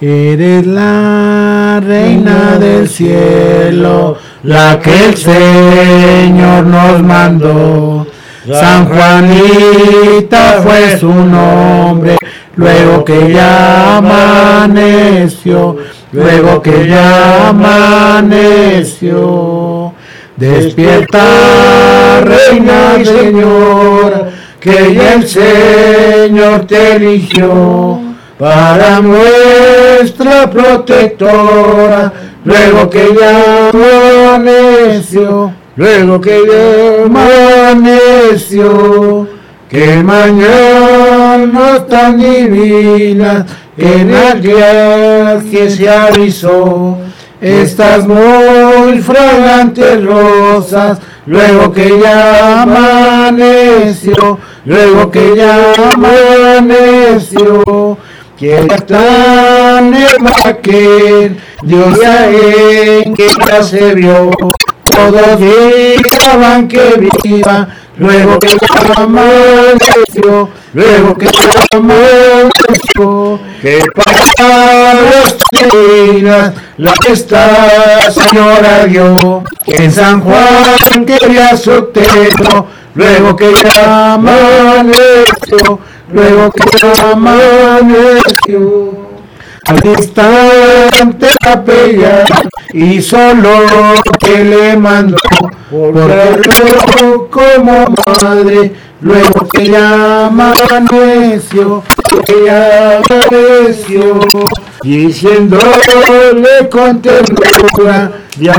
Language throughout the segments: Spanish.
Eres la reina del cielo, la que el Señor nos mandó. San Juanita fue su nombre, luego que ya amaneció, luego que ya amaneció. Despierta, reina y señora, que ya el Señor te eligió para nuestra protectora, luego que ya amaneció, luego que ya amaneció. Que mañana tan divina, en el día que se avisó, estas muy fragantes rosas, luego que ya amaneció, luego que ya amaneció. Que tan hermosa que Dios en que ya se vio, todos gritaban que viva, luego que ya amaneció, luego que ya amaneció. Que palabras divinas la que esta señora dio, que en San Juan quería su templo, luego que ya amaneció, luego que ya amaneció. Al instante capella hizo lo que le mandó, porque como madre, luego que ya amaneció, que ya amaneció, diciéndole con ternura, ya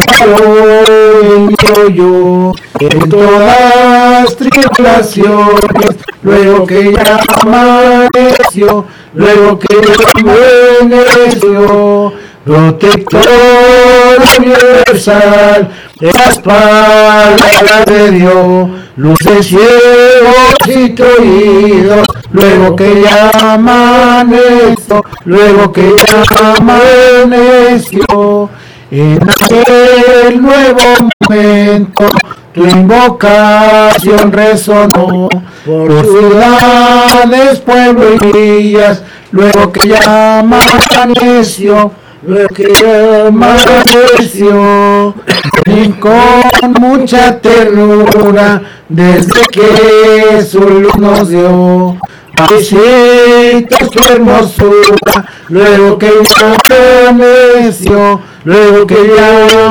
yo en todas tribulaciones, luego que ya amaneció, luego que ya amaneció. Protector universal, las palabras de Dios, luz de ciegos y oídos, luego que ya amaneció, luego que ya amaneció. En aquel nuevo momento tu invocación resonó por ciudades, pueblos y villas, luego que ya amaneció, luego que ya amaneció. Y con mucha ternura, desde que su luz nos dio, visita su hermosura, luego que ya amaneció, luego que ya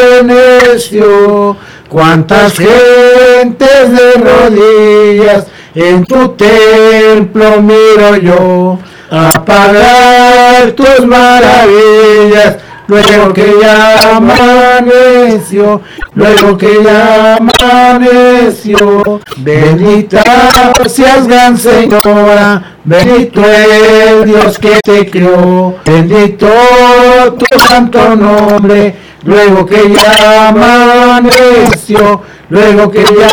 amaneció. Cuántas gentes de rodillas en tu templo miro yo, a pagar tus maravillas, luego que ya amaneció, luego que ya amaneció. Bendita seas, gran Señora, bendito el Dios que te creó, bendito tu santo nombre, luego que ya amaneció, luego que ya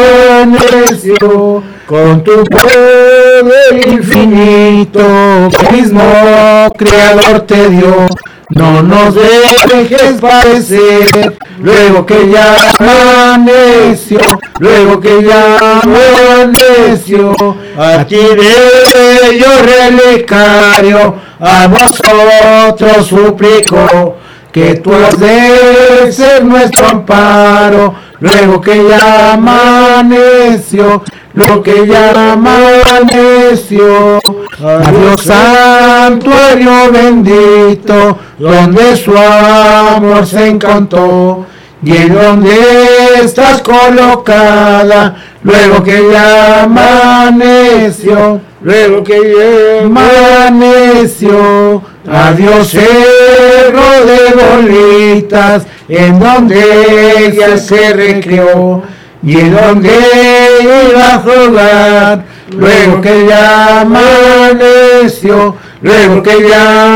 amaneció. Con tu poder infinito, que mismo Creador te dio, no nos dejes padecer, luego que ya amaneció, luego que ya amaneció. A ti bello relicario, a vosotros suplico, que tú has de ser nuestro amparo, luego que ya amaneció, luego que ya amaneció. A Dios santuario bendito, donde su amor se encantó, y en donde estás colocada, luego que ya amaneció, luego que ya amaneció. Adiós cerro de bolitas, en donde ella se recreó, y en donde iba a jugar, luego que ya amaneció, luego que ya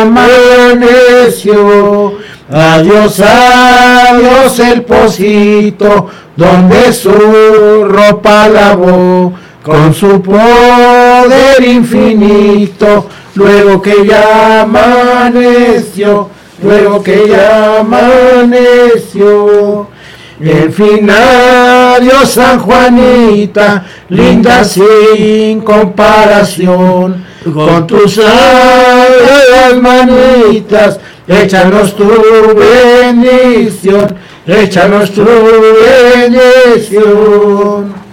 amaneció. Adiós, adiós el pocito, donde su ropa lavó, con su poder infinito, luego que ya amaneció, luego que ya amaneció. En fin, adiós San Juanita, linda sin comparación, con tus sabias manías necesitas, échanos tu bendición, échanos tu bendición.